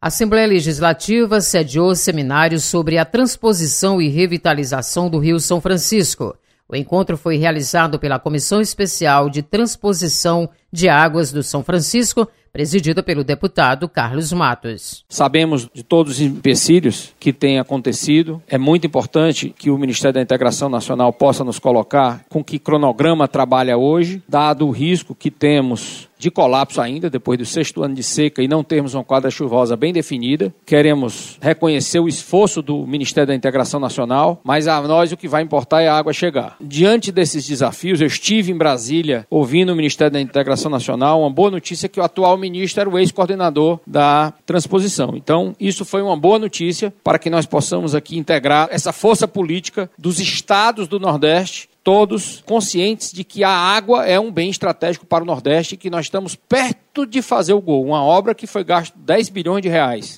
A Assembleia Legislativa sediou seminário sobre a transposição e revitalização do Rio São Francisco. O encontro foi realizado pela Comissão Especial de Transposição de Águas do São Francisco, presidida pelo deputado Carlos Matos. Sabemos de todos os empecilhos que têm acontecido. É muito importante que o Ministério da Integração Nacional possa nos colocar com que cronograma trabalha hoje, dado o risco que temos de colapso ainda, depois do 6º ano de seca e não termos uma quadra chuvosa bem definida. Queremos reconhecer o esforço do Ministério da Integração Nacional, mas a nós o que vai importar é a água chegar. Diante desses desafios, eu estive em Brasília ouvindo o Ministério da Integração Nacional. Uma boa notícia é que o atual ministro era o ex-coordenador da transposição. Então, isso foi uma boa notícia para que nós possamos aqui integrar essa força política dos estados do Nordeste, todos conscientes de que a água é um bem estratégico para o Nordeste e que nós estamos perto de fazer o gol. Uma obra que foi gasto 10 bilhões de reais,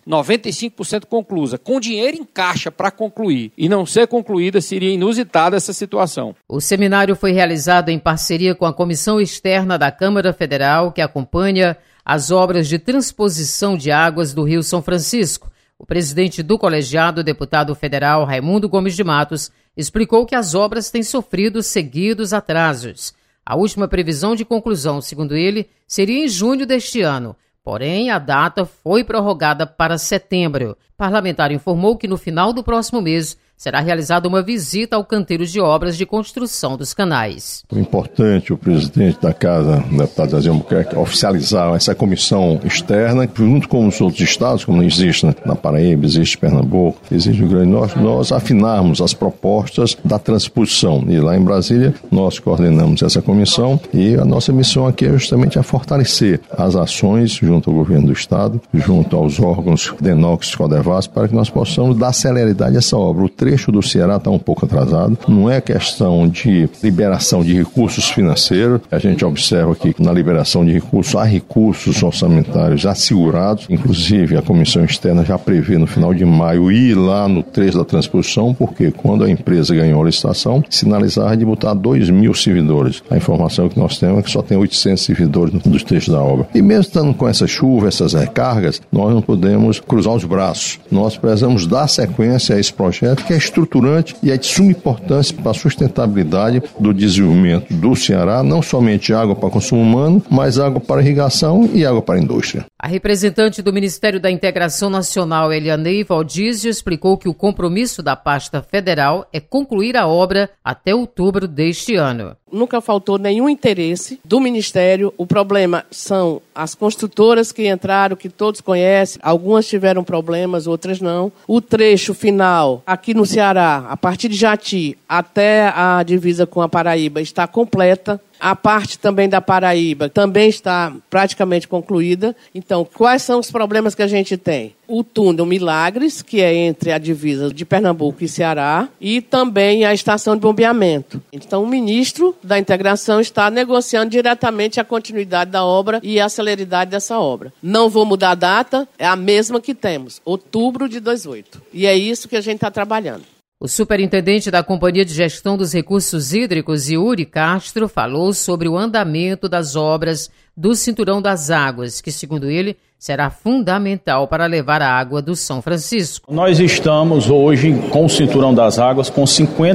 95% conclusa, com dinheiro em caixa para concluir. E não ser concluída seria inusitada essa situação. O seminário foi realizado em parceria com a Comissão Externa da Câmara Federal, que acompanha as obras de transposição de águas do Rio São Francisco. O presidente do colegiado, deputado federal Raimundo Gomes de Matos, explicou que as obras têm sofrido seguidos atrasos. A última previsão de conclusão, segundo ele, seria em junho deste ano. Porém, a data foi prorrogada para setembro. O parlamentar informou que no final do próximo mês será realizada uma visita ao canteiro de obras de construção dos canais. Foi importante o presidente da Casa, o deputado Zezé Albuquerque, oficializar essa comissão externa, junto com os outros estados, como existe na Paraíba, existe Pernambuco, existe o Rio Grande do Norte, nós afinarmos as propostas da transposição. E lá em Brasília, nós coordenamos essa comissão e a nossa missão aqui é justamente a fortalecer as ações junto ao governo do estado, junto aos órgãos DENOX e CODEVAS, para que nós possamos dar celeridade a essa obra. O trecho do Ceará está um pouco atrasado, não é questão de liberação de recursos financeiros, a gente observa que na liberação de recursos há recursos orçamentários assegurados, inclusive a comissão externa já prevê no final de maio ir lá no trecho da transposição, porque quando a empresa ganhou a licitação, sinalizava de botar 2.000 servidores. A informação que nós temos é que só tem 800 servidores dos trechos da obra. E mesmo estando com essa chuva, essas recargas, nós não podemos cruzar os braços. Nós precisamos dar sequência a esse projeto que é estruturante e é de suma importância para a sustentabilidade do desenvolvimento do Ceará, não somente água para consumo humano, mas água para irrigação e água para a indústria. A representante do Ministério da Integração Nacional, Elianei Valdizio, explicou que o compromisso da pasta federal é concluir a obra até outubro deste ano. Nunca faltou nenhum interesse do Ministério. O problema são as construtoras que entraram, que todos conhecem. Algumas tiveram problemas, outras não. O trecho final, aqui no Ceará, a partir de Jati até a divisa com a Paraíba, está completa. A parte também da Paraíba também está praticamente concluída. Então, quais são os problemas que a gente tem? O túnel Milagres, que é entre a divisa de Pernambuco e Ceará, e também a estação de bombeamento. Então, o ministro da Integração está negociando diretamente a continuidade da obra e a celeridade dessa obra. Não vou mudar a data, é a mesma que temos, outubro de 2018. E é isso que a gente está trabalhando. O superintendente da Companhia de Gestão dos Recursos Hídricos, Yuri Castro, falou sobre o andamento das obras do Cinturão das Águas, que, segundo ele, será fundamental para levar a água do São Francisco. Nós estamos hoje com o Cinturão das Águas com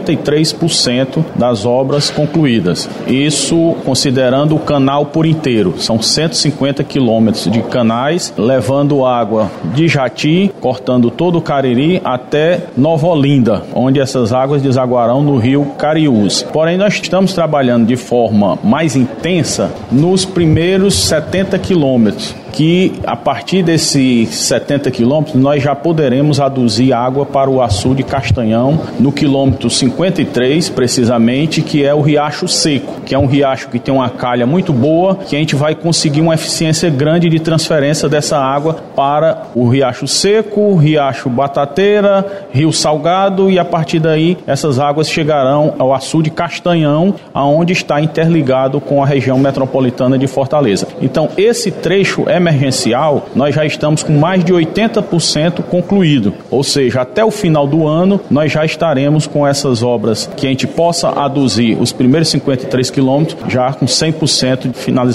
53% das obras concluídas. Isso considerando o canal por inteiro. São 150 quilômetros de canais, levando água de Jati, cortando todo o Cariri até Nova Olinda, onde essas águas desaguarão no rio Cariús. Porém, nós estamos trabalhando de forma mais intensa nos primeiros 70 quilômetros, que a partir desses 70 quilômetros nós já poderemos aduzir água para o açude Castanhão, no quilômetro 53 precisamente, que é o Riacho Seco, que é um riacho que tem uma calha muito boa, que a gente vai conseguir uma eficiência grande de transferência dessa água para o Riacho Seco, Riacho Batateira, Rio Salgado, e a partir daí essas águas chegarão ao açude Castanhão, aonde está interligado com a região metropolitana de Fortaleza. Então esse trecho emergencial, nós já estamos com mais de 80% concluído, ou seja, até o final do ano nós já estaremos com essas obras que a gente possa aduzir os primeiros 53 quilômetros já com 100% finalizado.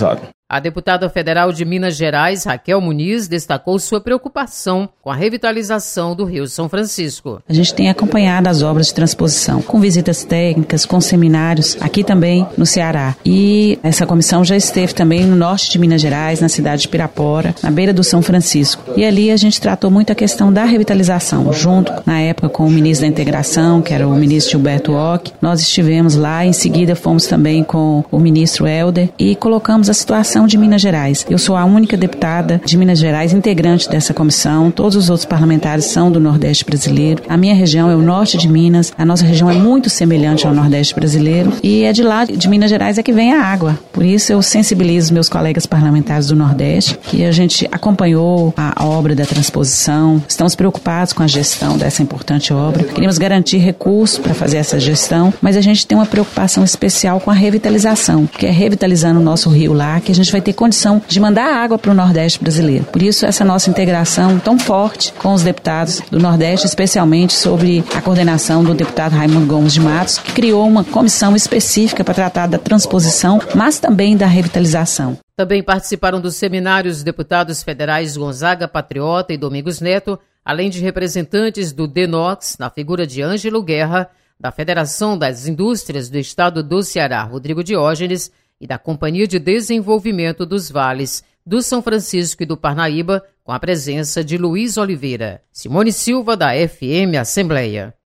A deputada federal de Minas Gerais, Raquel Muniz, destacou sua preocupação com a revitalização do Rio São Francisco. A gente tem acompanhado as obras de transposição, com visitas técnicas, com seminários, aqui também no Ceará. E essa comissão já esteve também no norte de Minas Gerais, na cidade de Pirapora, na beira do São Francisco. E ali a gente tratou muito a questão da revitalização, junto, na época, com o ministro da Integração, que era o ministro Gilberto Ock. Nós estivemos lá, em seguida fomos também com o ministro Helder e colocamos a situação de Minas Gerais. Eu sou a única deputada de Minas Gerais, integrante dessa comissão. Todos os outros parlamentares são do Nordeste brasileiro. A minha região é o norte de Minas. A nossa região é muito semelhante ao Nordeste brasileiro. E é de lá de Minas Gerais é que vem a água. Por isso eu sensibilizo meus colegas parlamentares do Nordeste, que a gente acompanhou a obra da transposição. Estamos preocupados com a gestão dessa importante obra. Queremos garantir recursos para fazer essa gestão, mas a gente tem uma preocupação especial com a revitalização, que é revitalizando o nosso rio lá, que a gente vai ter condição de mandar água para o Nordeste brasileiro. Por isso, essa nossa integração tão forte com os deputados do Nordeste, especialmente sobre a coordenação do deputado Raimundo Gomes de Matos, que criou uma comissão específica para tratar da transposição, mas também da revitalização. Também participaram dos seminários deputados federais Gonzaga Patriota e Domingos Neto, além de representantes do DENOX, na figura de Ângelo Guerra, da Federação das Indústrias do Estado do Ceará, Rodrigo Diógenes, e da Companhia de Desenvolvimento dos Vales do São Francisco e do Parnaíba, com a presença de Luiz Oliveira. Simone Silva, da FM Assembleia.